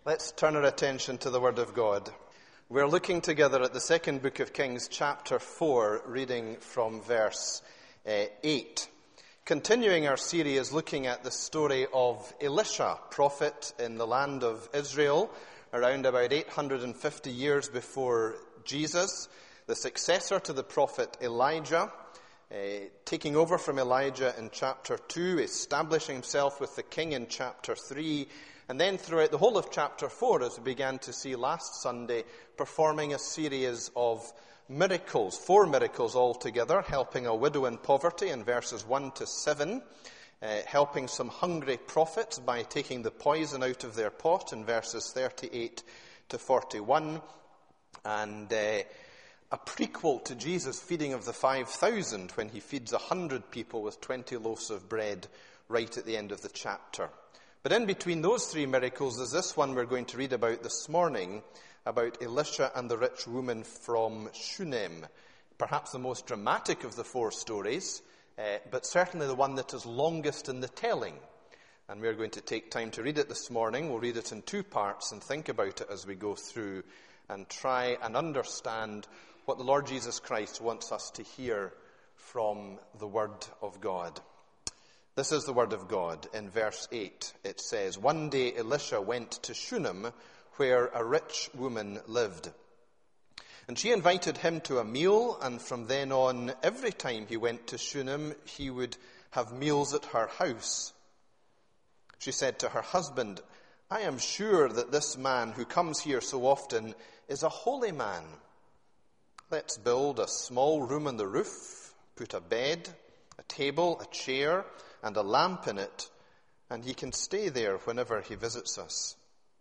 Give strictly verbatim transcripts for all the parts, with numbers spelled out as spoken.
Let's turn our attention to the Word of God. We're looking together at the second book of Kings, chapter four, reading from verse uh, eight. Continuing our series looking at the story of Elisha, prophet in the land of Israel, around about eight hundred fifty years before Jesus, the successor to the prophet Elijah, uh, taking over from Elijah in chapter two, establishing himself with the king in chapter three, and then throughout the whole of chapter four, as we began to see last Sunday, performing a series of miracles, four miracles altogether, helping a widow in poverty in verses one to seven, uh, helping some hungry prophets by taking the poison out of their pot in verses thirty-eight to forty-one, and uh, a prequel to Jesus' feeding of the five thousand when he feeds one hundred people with twenty loaves of bread right at the end of the chapter. But in between those three miracles, there's this one we're going to read about this morning, about Elisha and the rich woman from Shunem. Perhaps the most dramatic of the four stories, uh, but certainly the one that is longest in the telling. And we're going to take time to read it this morning. We'll read it in two parts and think about it as we go through and try and understand what the Lord Jesus Christ wants us to hear from the Word of God. This is the Word of God. In verse eight, it says, "One day Elisha went to Shunem, where a rich woman lived. And she invited him to a meal, and from then on, every time he went to Shunem, he would have meals at her house. She said to her husband, 'I am sure that this man who comes here so often is a holy man. Let's build a small room on the roof, put a bed, a table, a chair, and a lamp in it, and he can stay there whenever he visits us.'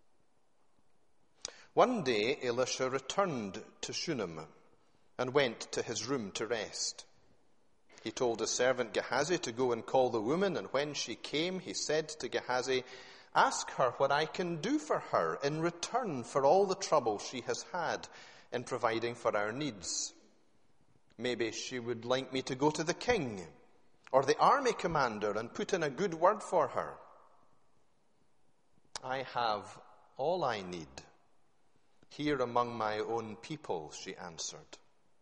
One day Elisha returned to Shunem and went to his room to rest. He told his servant Gehazi to go and call the woman, and when she came, he said to Gehazi, 'Ask her what I can do for her in return for all the trouble she has had in providing for our needs. Maybe she would like me to go to the king or the army commander and put in a good word for her.' 'I have all I need here among my own people,' she answered.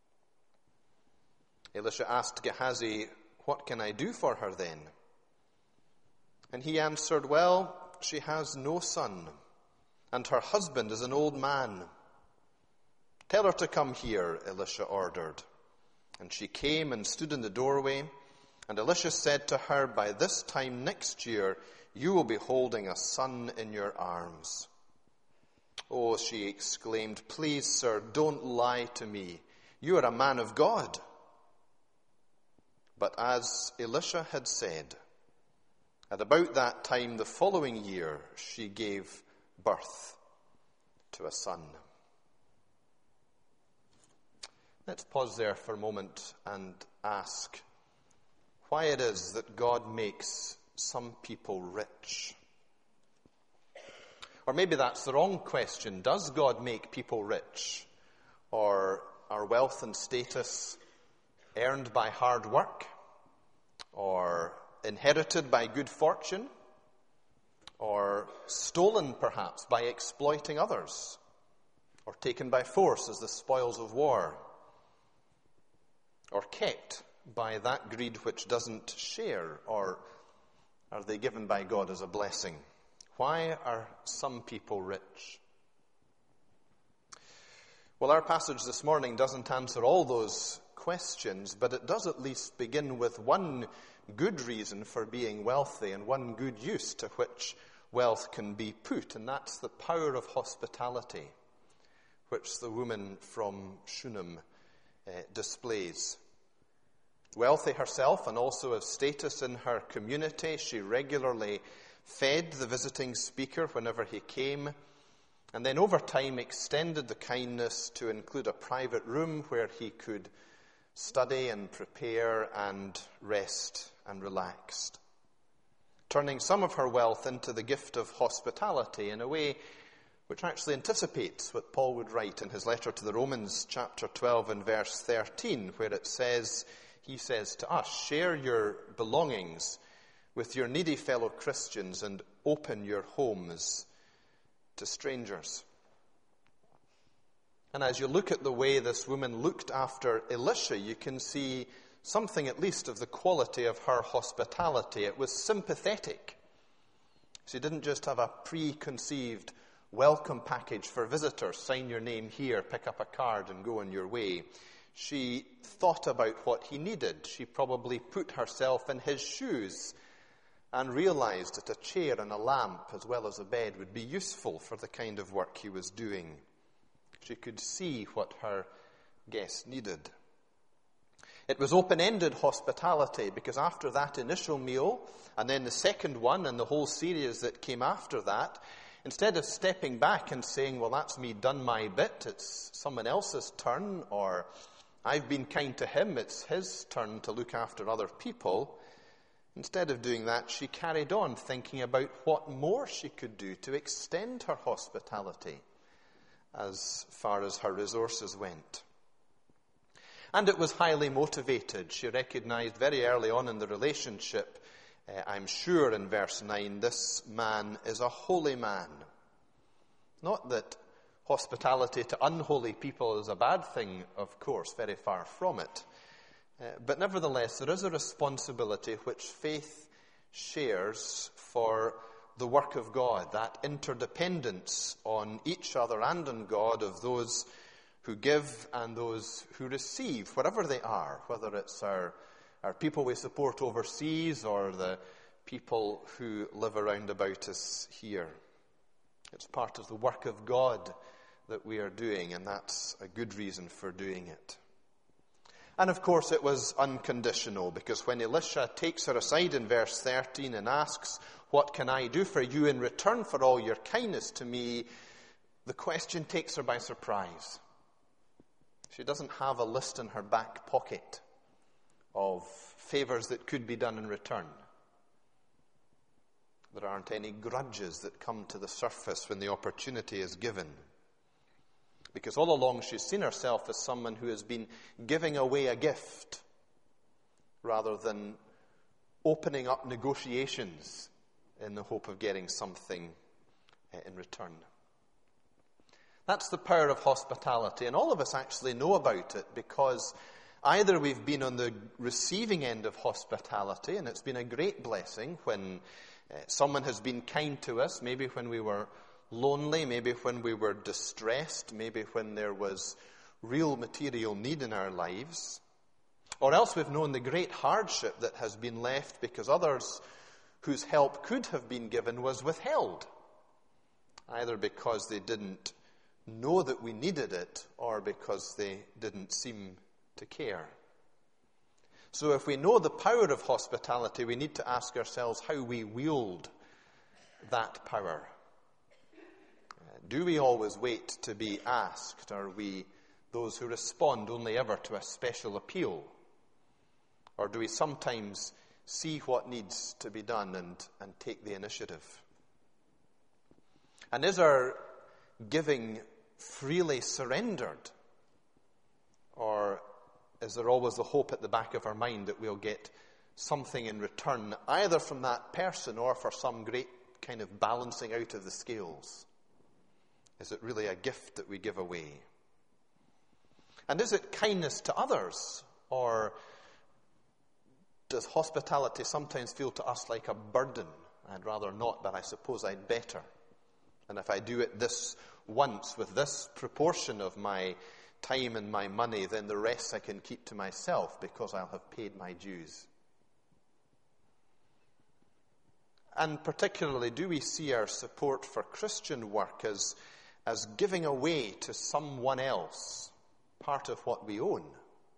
Elisha asked Gehazi, 'What can I do for her then?' And he answered, 'Well, she has no son, and her husband is an old man.' 'Tell her to come here,' Elisha ordered. And she came and stood in the doorway, and Elisha said to her, 'By this time next year, you will be holding a son in your arms.' 'Oh,' she exclaimed, 'please, sir, don't lie to me. You are a man of God.' But as Elisha had said, at about that time the following year, she gave birth to a son." Let's pause there for a moment and ask why it is that God makes some people rich. Or maybe that's the wrong question. Does God make people rich? Or are wealth and status earned by hard work? Or inherited by good fortune? Or stolen perhaps by exploiting others? Or taken by force as the spoils of war? Or kept by that greed which doesn't share? Or are they given by God as a blessing? Why are some people rich? Well, our passage this morning doesn't answer all those questions, but it does at least begin with one good reason for being wealthy and one good use to which wealth can be put, and that's the power of hospitality, which the woman from Shunem uh, displays. Wealthy herself and also of status in her community, she regularly fed the visiting speaker whenever he came, and then over time extended the kindness to include a private room where he could study and prepare and rest and relax, turning some of her wealth into the gift of hospitality in a way which actually anticipates what Paul would write in his letter to the Romans, chapter twelve and verse thirteen, where it says, he says to us, "Share your belongings with your needy fellow Christians and open your homes to strangers. And as you look at the way this woman looked after Elisha, you can see something at least of the quality of her hospitality. It was sympathetic. She didn't just have a preconceived welcome package for visitors, sign your name here, pick up a card and go on your way. She thought about what he needed. She probably put herself in his shoes and realized that a chair and a lamp as well as a bed would be useful for the kind of work he was doing. She could see what her guest needed. It was open-ended hospitality, because after that initial meal, and then the second one and the whole series that came after that, instead of stepping back and saying, well, that's me done my bit, it's someone else's turn, or I've been kind to him, it's his turn to look after other people, instead of doing that, she carried on thinking about what more she could do to extend her hospitality as far as her resources went. And it was highly motivated. She recognized very early on in the relationship, uh, I'm sure in verse nine, this man is a holy man. Not that hospitality to unholy people is a bad thing, of course, very far from it. Uh, but nevertheless, there is a responsibility which faith shares for the work of God, that interdependence on each other and on God of those who give and those who receive, wherever they are, whether it's our, our people we support overseas or the people who live around about us here. It's part of the work of God that we are doing, and that's a good reason for doing it. And of course it was unconditional, because when Elisha takes her aside in verse thirteen and asks, what can I do for you in return for all your kindness to me? The question takes her by surprise. She doesn't have a list in her back pocket of favors that could be done in return. There aren't any grudges that come to the surface when the opportunity is given. Because all along she's seen herself as someone who has been giving away a gift rather than opening up negotiations in the hope of getting something in return. That's the power of hospitality, and all of us actually know about it, because either we've been on the receiving end of hospitality, and it's been a great blessing when uh, someone has been kind to us, maybe when we were lonely, maybe when we were distressed, maybe when there was real material need in our lives, or else we've known the great hardship that has been left because others whose help could have been given was withheld, either because they didn't know that we needed it or because they didn't seem to care. So if we know the power of hospitality, we need to ask ourselves how we wield that power. Uh, do we always wait to be asked? Are we those who respond only ever to a special appeal? Or do we sometimes see what needs to be done and, and take the initiative? And is our giving freely surrendered? Or is there always the hope at the back of our mind that we'll get something in return, either from that person or for some great kind of balancing out of the scales? Is it really a gift that we give away? And is it kindness to others? Or does hospitality sometimes feel to us like a burden? I'd rather not, but I suppose I'd better. And if I do it this once with this proportion of my time and my money, then the rest I can keep to myself because I'll have paid my dues. And particularly, do we see our support for Christian work as, as giving away to someone else part of what we own?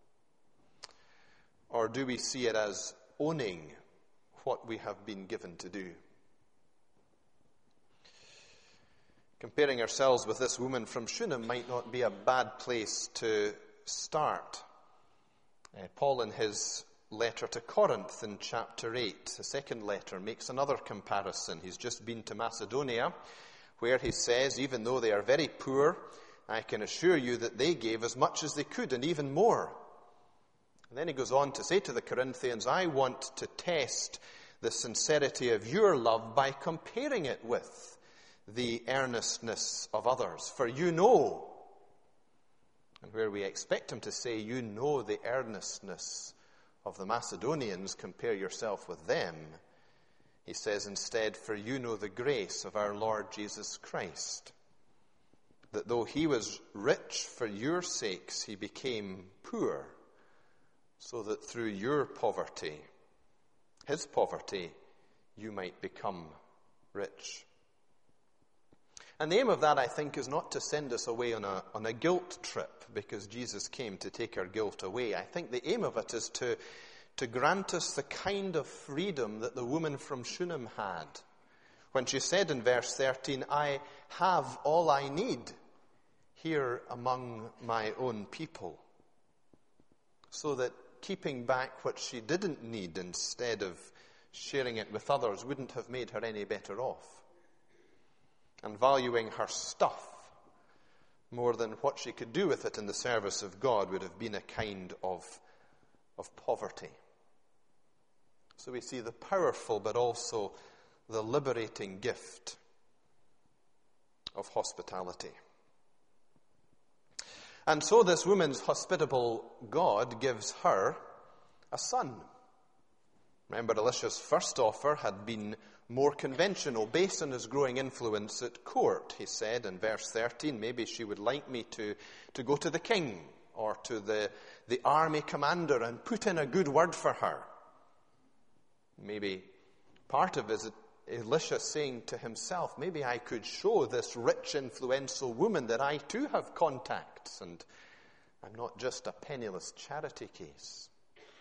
Or do we see it as owning what we have been given to do? Comparing ourselves with this woman from Shunem might not be a bad place to start. Uh, Paul, in his letter to Corinth in chapter eight, the second letter, makes another comparison. He's just been to Macedonia, where he says, even though they are very poor, I can assure you that they gave as much as they could and even more. And then he goes on to say to the Corinthians, I want to test the sincerity of your love by comparing it with the earnestness of others. For you know, and where we expect him to say, you know the earnestness of the Macedonians, compare yourself with them, he says instead, for you know the grace of our Lord Jesus Christ, that though he was rich for your sakes, he became poor, so that through your poverty, his poverty, you might become rich. And the aim of that, I think, is not to send us away on a, on a guilt trip, because Jesus came to take our guilt away. I think the aim of it is to, to grant us the kind of freedom that the woman from Shunem had, when she said in verse thirteen, I have all I need here among my own people. So that keeping back what she didn't need instead of sharing it with others wouldn't have made her any better off. And valuing her stuff more than what she could do with it in the service of God would have been a kind of, of poverty. So we see the powerful but also the liberating gift of hospitality. And so this woman's hospitable God gives her a son. Remember, Elisha's first offer had been more conventional, based on his growing influence at court. He said in verse thirteen, maybe she would like me to, to go to the king or to the, the army commander and put in a good word for her. Maybe part of it is Elisha saying to himself, maybe I could show this rich, influential woman that I too have contacts and I'm not just a penniless charity case.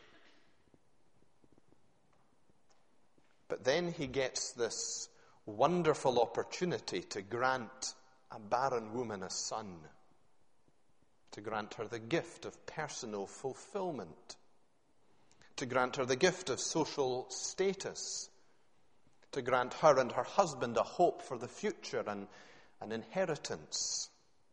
But then he gets this wonderful opportunity to grant a barren woman a son, to grant her the gift of personal fulfillment, to grant her the gift of social status, to grant her and her husband a hope for the future and an inheritance.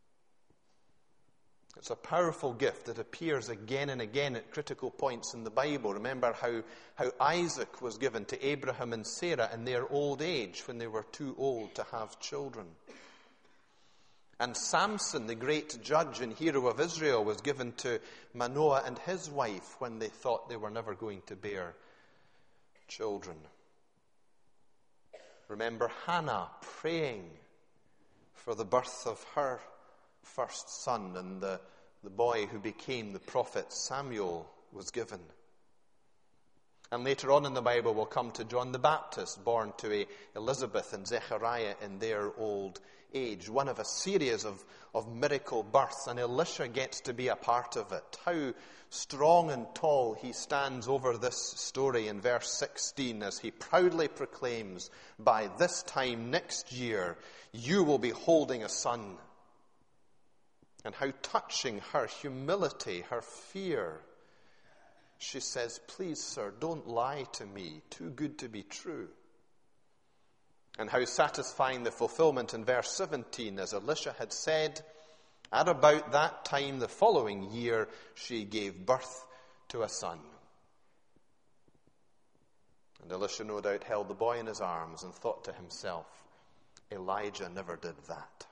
It's a powerful gift that appears again and again at critical points in the Bible. Remember how, how Isaac was given to Abraham and Sarah in their old age when they were too old to have children. And Samson, the great judge and hero of Israel, was given to Manoah and his wife when they thought they were never going to bear children. Remember Hannah praying for the birth of her first son, and the, the boy who became the prophet Samuel was given. And later on in the Bible we'll come to John the Baptist, born to a Elizabeth and Zechariah in their old age. One of a series of, of miracle births, and Elisha gets to be a part of it. How strong and tall he stands over this story in verse sixteen as he proudly proclaims, by this time next year you will be holding a son. And how touching her humility, her fear. She says, please, sir, don't lie to me. Too good to be true. And how satisfying the fulfillment in verse seventeen, as Elisha had said, at about that time the following year, she gave birth to a son. And Elisha no doubt held the boy in his arms and thought to himself, Elijah never did that.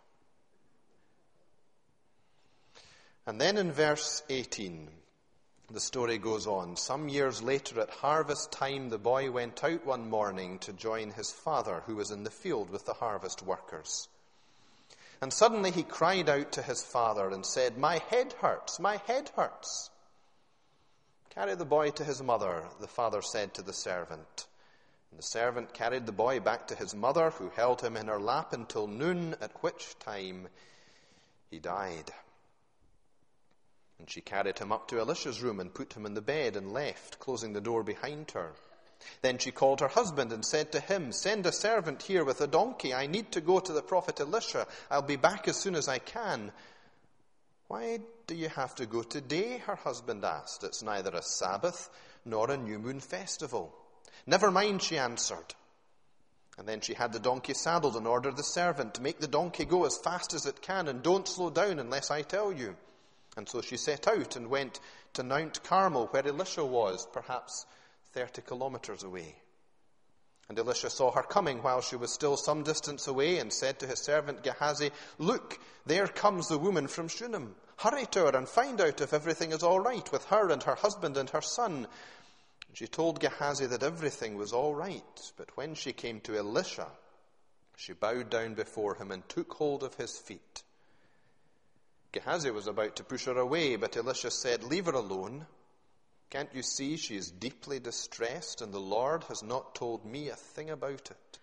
And then in verse eighteen, the story goes on. Some years later, at harvest time, the boy went out one morning to join his father, who was in the field with the harvest workers. And suddenly he cried out to his father and said, my head hurts, my head hurts. Carry the boy to his mother, the father said to the servant. And the servant carried the boy back to his mother, who held him in her lap until noon, at which time he died. And she carried him up to Elisha's room and put him in the bed and left, closing the door behind her. Then she called her husband and said to him, send a servant here with a donkey. I need to go to the prophet Elisha. I'll be back as soon as I can. Why do you have to go today? Her husband asked. It's neither a Sabbath nor a new moon festival. Never mind, she answered. And then she had the donkey saddled and ordered the servant to make the donkey go as fast as it can, and don't slow down unless I tell you. And so she set out and went to Mount Carmel, where Elisha was, perhaps thirty kilometers away. And Elisha saw her coming while she was still some distance away, and said to his servant Gehazi, "Look, there comes the woman from Shunem. Hurry to her and find out if everything is all right with her and her husband and her son." And she told Gehazi that everything was all right. But when she came to Elisha, she bowed down before him and took hold of his feet. Gehazi was about to push her away, but Elisha said, "Leave her alone. Can't you see she is deeply distressed, and the Lord has not told me a thing about it?"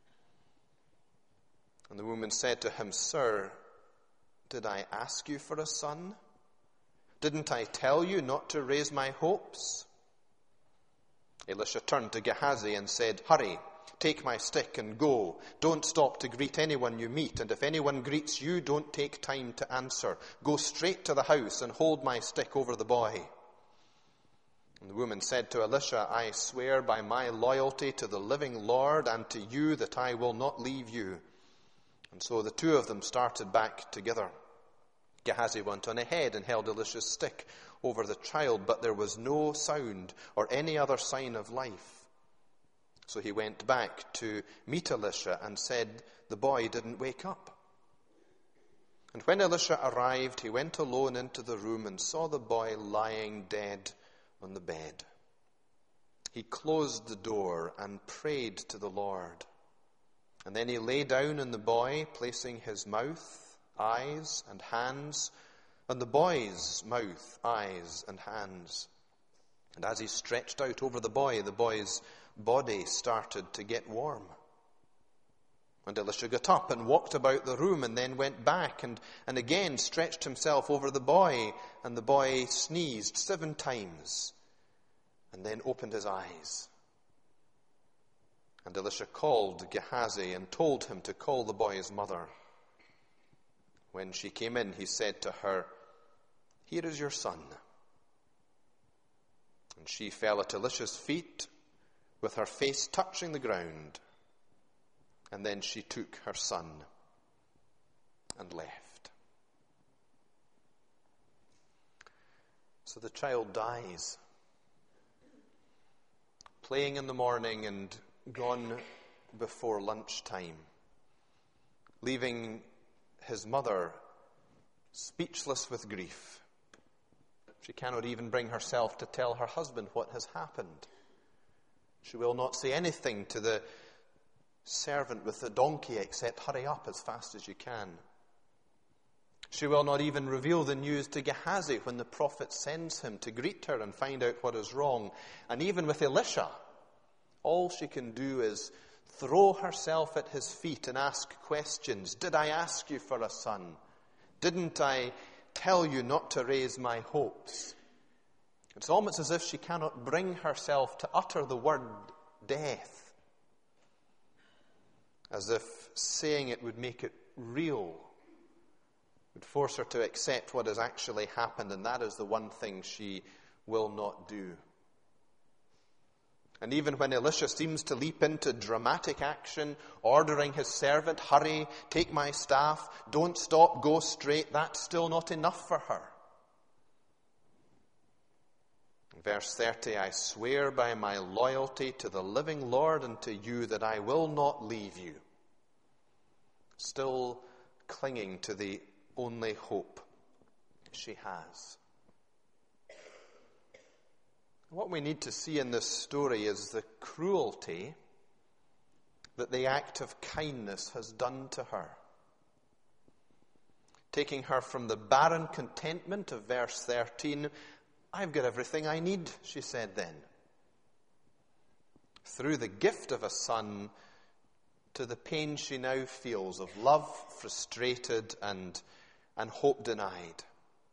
And the woman said to him, "Sir, did I ask you for a son? Didn't I tell you not to raise my hopes?" Elisha turned to Gehazi and said, "Hurry, take my stick and go. Don't stop to greet anyone you meet, and if anyone greets you, don't take time to answer. Go straight to the house and hold my stick over the boy." And the woman said to Elisha, "I swear by my loyalty to the living Lord and to you that I will not leave you." And so the two of them started back together. Gehazi went on ahead and held Elisha's stick over the child, but there was no sound or any other sign of life. So he went back to meet Elisha and said, "The boy didn't wake up." And when Elisha arrived, he went alone into the room and saw the boy lying dead on the bed. He closed the door and prayed to the Lord. And then he lay down on the boy, placing his mouth, eyes, and hands on the boy's mouth, eyes, and hands. And as he stretched out over the boy, the boy's body started to get warm. And Elisha got up and walked about the room, and then went back and, and again stretched himself over the boy, and the boy sneezed seven times and then opened his eyes. And Elisha called Gehazi and told him to call the boy's mother. When she came in, he said to her, "Here is your son." And she fell at Elisha's feet with her face touching the ground. And then she took her son and left. So the child dies, playing in the morning and gone before lunchtime, leaving his mother speechless with grief. She cannot even bring herself to tell her husband what has happened. She will not say anything to the servant with the donkey except, "Hurry up as fast as you can." She will not even reveal the news to Gehazi when the prophet sends him to greet her and find out what is wrong. And even with Elisha, all she can do is throw herself at his feet and ask questions. "Did I ask you for a son? Didn't I tell you not to raise my hopes?" It's almost as if she cannot bring herself to utter the word death, as if saying it would make it real, would force her to accept what has actually happened, and that is the one thing she will not do. And even when Elisha seems to leap into dramatic action, ordering his servant, "Hurry, take my staff, don't stop, go straight," that's still not enough for her. In verse thirty, "I swear by my loyalty to the living Lord and to you that I will not leave you." Still clinging to the only hope she has. What we need to see in this story is the cruelty that the act of kindness has done to her. Taking her from the barren contentment of verse thirteen, "I've got everything I need," she said then, through the gift of a son, to the pain she now feels of love frustrated and, and hope denied.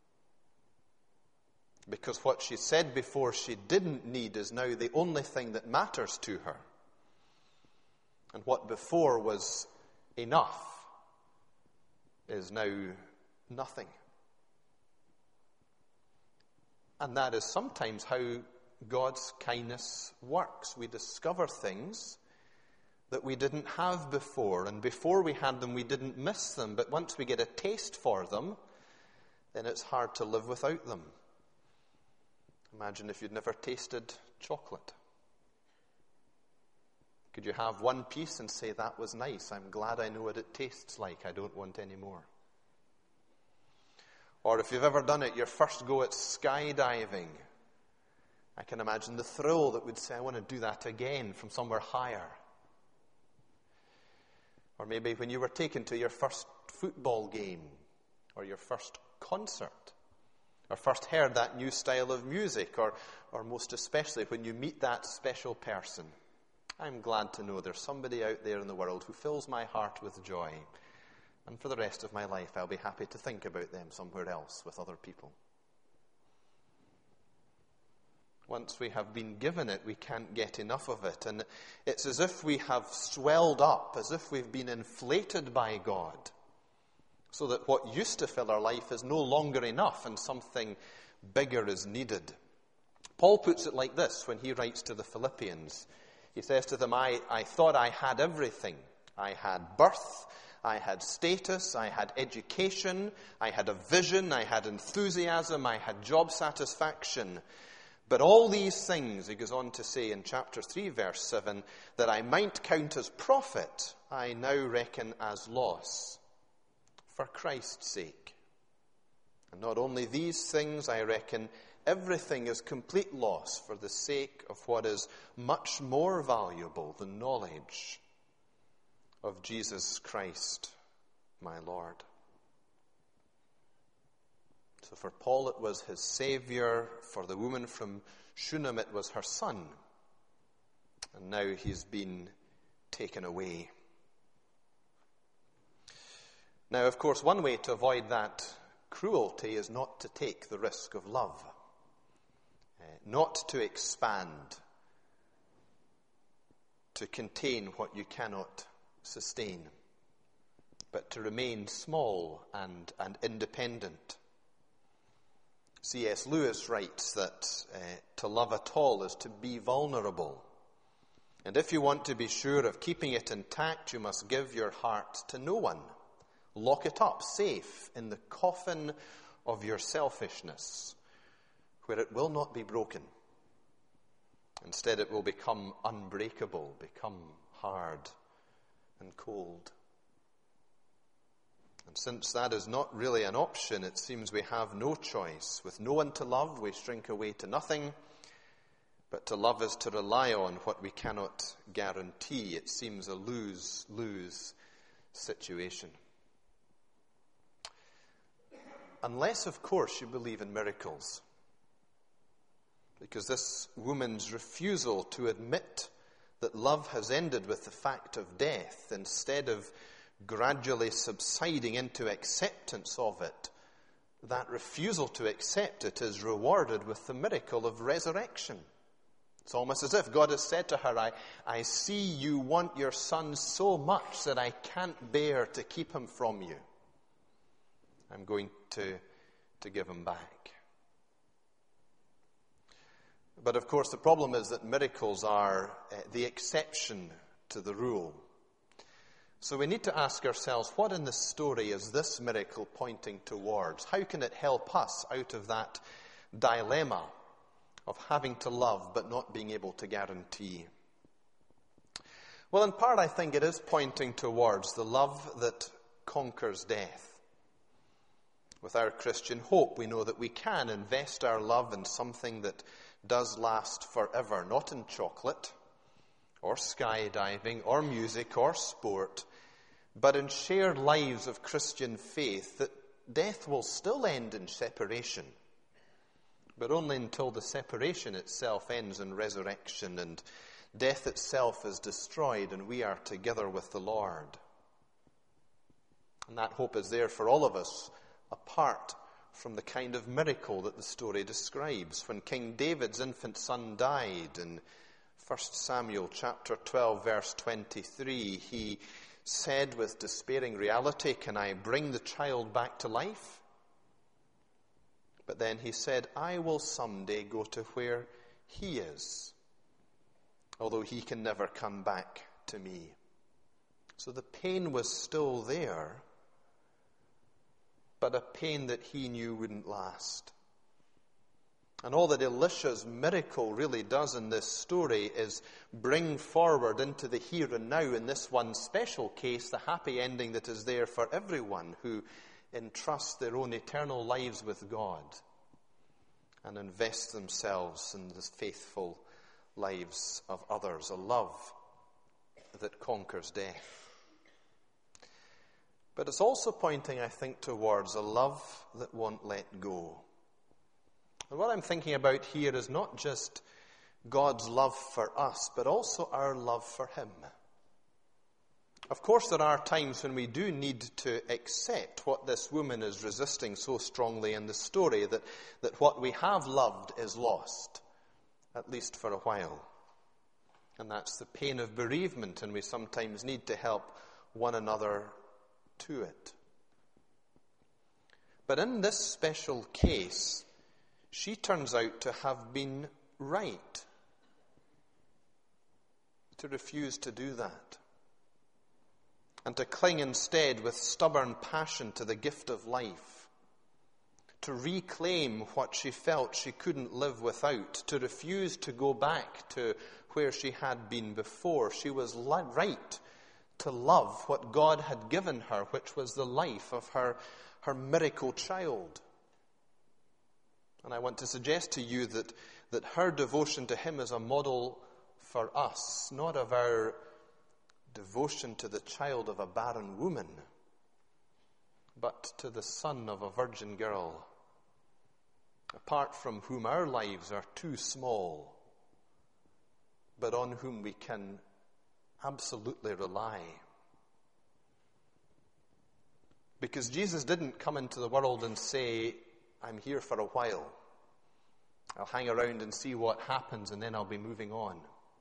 Because what she said before she didn't need is now the only thing that matters to her. And what before was enough is now nothing. And that is sometimes how God's kindness works. We discover things that we didn't have before, and before we had them we didn't miss them, but once we get a taste for them, then it's hard to live without them. Imagine if you'd never tasted chocolate. Could you have one piece and say, that was nice, I'm glad I know what it tastes like, I don't want any more? Or if you've ever done it, your first go at skydiving, I can imagine the thrill that would say, I want to do that again from somewhere higher. Or maybe when you were taken to your first football game, or your first concert, or first heard that new style of music, or, or most especially when you meet that special person. I'm glad to know there's somebody out there in the world who fills my heart with joy. And for the rest of my life, I'll be happy to think about them somewhere else with other people. Once we have been given it, we can't get enough of it. And it's as if we have swelled up, as if we've been inflated by God, so that what used to fill our life is no longer enough and something bigger is needed. Paul puts it like this when he writes to the Philippians. He says to them, I, I thought I had everything. I had birth, I had status, I had education, I had a vision, I had enthusiasm, I had job satisfaction. But all these things, he goes on to say in chapter three, verse seven, that I might count as profit, I now reckon as loss, for Christ's sake. And not only these things, I reckon everything is complete loss for the sake of what is much more valuable, the knowledge of Jesus Christ, my Lord. So for Paul it was his Savior, for the woman from Shunem it was her son, and now he's been taken away. Now, of course, one way to avoid that cruelty is not to take the risk of love, uh, not to expand, to contain what you cannot sustain, but to remain small and, and independent. C S Lewis writes that uh, to love at all is to be vulnerable. And if you want to be sure of keeping it intact, you must give your heart to no one. Lock it up safe in the coffin of your selfishness, where it will not be broken. Instead, it will become unbreakable, become hard and cold. And since that is not really an option, it seems we have no choice. With no one to love, we shrink away to nothing. But to love is to rely on what we cannot guarantee. It seems a lose-lose situation. Unless, of course, you believe in miracles. Because this woman's refusal to admit that love has ended with the fact of death, instead of gradually subsiding into acceptance of it, that refusal to accept it is rewarded with the miracle of resurrection. It's almost as if God has said to her, I, I see you want your son so much that I can't bear to keep him from you. I'm going to, to give him back. But of course the problem is that miracles are uh, the exception to the rule. So we need to ask ourselves, what in this story is this miracle pointing towards? How can it help us out of that dilemma of having to love but not being able to guarantee? Well, in part, I think it is pointing towards the love that conquers death. With our Christian hope, we know that we can invest our love in something that does last forever, not in chocolate, or skydiving, or music, or sport, but in shared lives of Christian faith, that death will still end in separation, but only until the separation itself ends in resurrection and death itself is destroyed and we are together with the Lord. And that hope is there for all of us, apart from the kind of miracle that the story describes. When King David's infant son died in First Samuel chapter twelve, verse twenty-three, he said with despairing reality, "Can I bring the child back to life?" But then he said, "I will someday go to where he is, although he can never come back to me." So the pain was still there, but a pain that he knew wouldn't last. And all that Elisha's miracle really does in this story is bring forward into the here and now, in this one special case, the happy ending that is there for everyone who entrust their own eternal lives with God and invest themselves in the faithful lives of others, a love that conquers death. But it's also pointing, I think, towards a love that won't let go. And what I'm thinking about here is not just God's love for us, but also our love for him. Of course, there are times when we do need to accept what this woman is resisting so strongly in the story, that, that what we have loved is lost, at least for a while. And that's the pain of bereavement, and we sometimes need to help one another to it. But in this special case, she turns out to have been right to refuse to do that, and to cling instead with stubborn passion to the gift of life, to reclaim what she felt she couldn't live without, to refuse to go back to where she had been before. She was right to love what God had given her, which was the life of her, her miracle child. And I want to suggest to you that, that her devotion to him is a model for us, not of our devotion to the child of a barren woman, but to the son of a virgin girl, apart from whom our lives are too small, but on whom we can absolutely rely. Because Jesus didn't come into the world and say, I'm here for a while. I'll hang around and see what happens, and then I'll be moving on.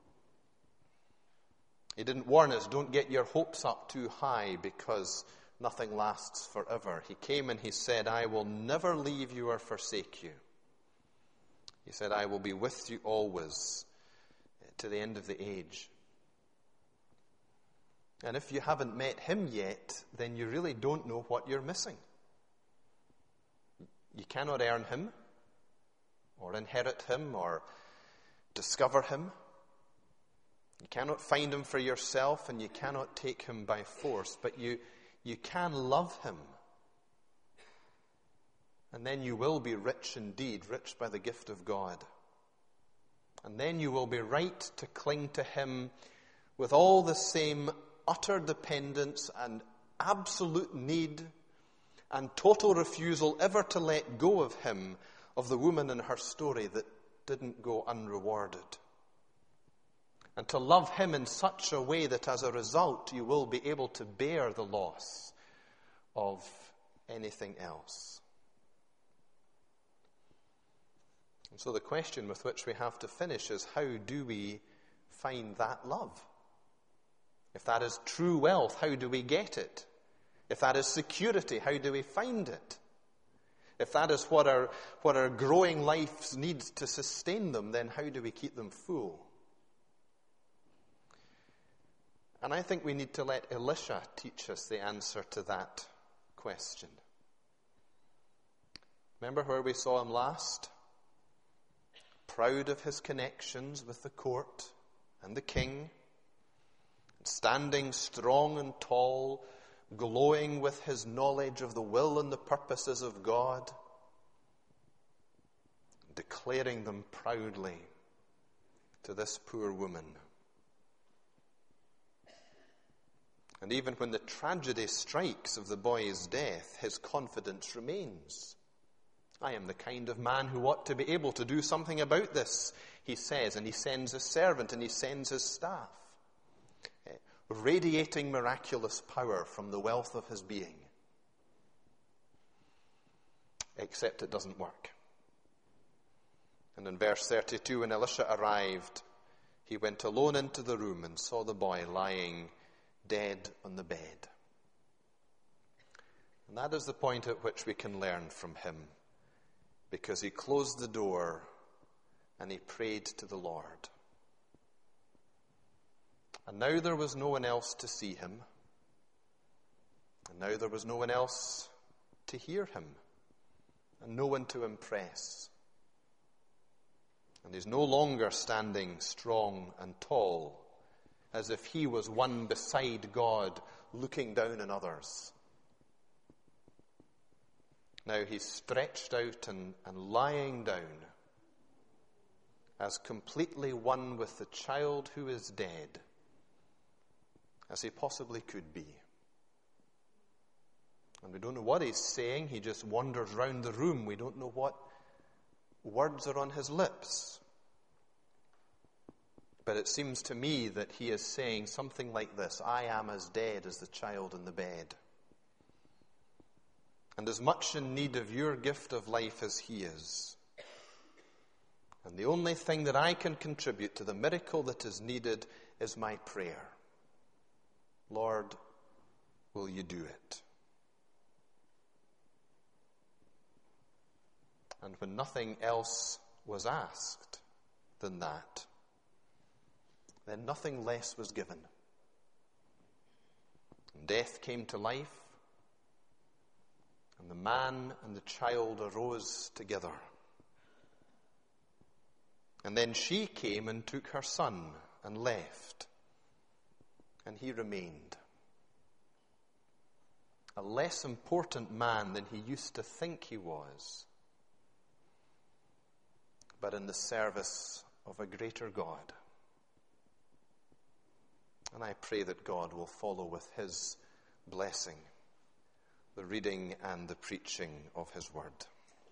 He didn't warn us, don't get your hopes up too high, because nothing lasts forever. He came and he said, I will never leave you or forsake you. He said, I will be with you always to the end of the age. And if you haven't met him yet, then you really don't know what you're missing. You cannot earn him, or inherit him, or discover him. You cannot find him for yourself, and you cannot take him by force, but you, you can love him. And then you will be rich indeed, rich by the gift of God. And then you will be right to cling to him with all the same utter dependence and absolute need and total refusal ever to let go of him, of the woman in her story that didn't go unrewarded. And to love him in such a way that as a result you will be able to bear the loss of anything else. And so the question with which we have to finish is, how do we find that love? If that is true wealth, how do we get it? If that is security, how do we find it? If that is what our, what our growing lives need to sustain them, then how do we keep them full? And I think we need to let Elisha teach us the answer to that question. Remember where we saw him last? Proud of his connections with the court and the king, standing strong and tall, glowing with his knowledge of the will and the purposes of God, declaring them proudly to this poor woman. And even when the tragedy strikes of the boy's death, his confidence remains. I am the kind of man who ought to be able to do something about this, he says, and he sends his servant and he sends his staff, radiating miraculous power from the wealth of his being. Except it doesn't work. And in verse thirty-two, when Elisha arrived, he went alone into the room and saw the boy lying dead on the bed. And that is the point at which we can learn from him, because he closed the door and he prayed to the Lord. And now there was no one else to see him, and now there was no one else to hear him, and no one to impress. And he's no longer standing strong and tall, as if he was one beside God, looking down on others. Now he's stretched out and, and lying down, as completely one with the child who is dead as he possibly could be. And we don't know what he's saying. He just wanders round the room. We don't know what words are on his lips. But it seems to me that he is saying something like this: I am as dead as the child in the bed, and as much in need of your gift of life as he is. And the only thing that I can contribute to the miracle that is needed is my prayer. Lord, will you do it? And when nothing else was asked than that, then nothing less was given. And death came to life, and the man and the child arose together. And then she came and took her son and left, and he remained. A less important man than he used to think he was, but in the service of a greater God. And I pray that God will follow with his blessing the reading and the preaching of his word.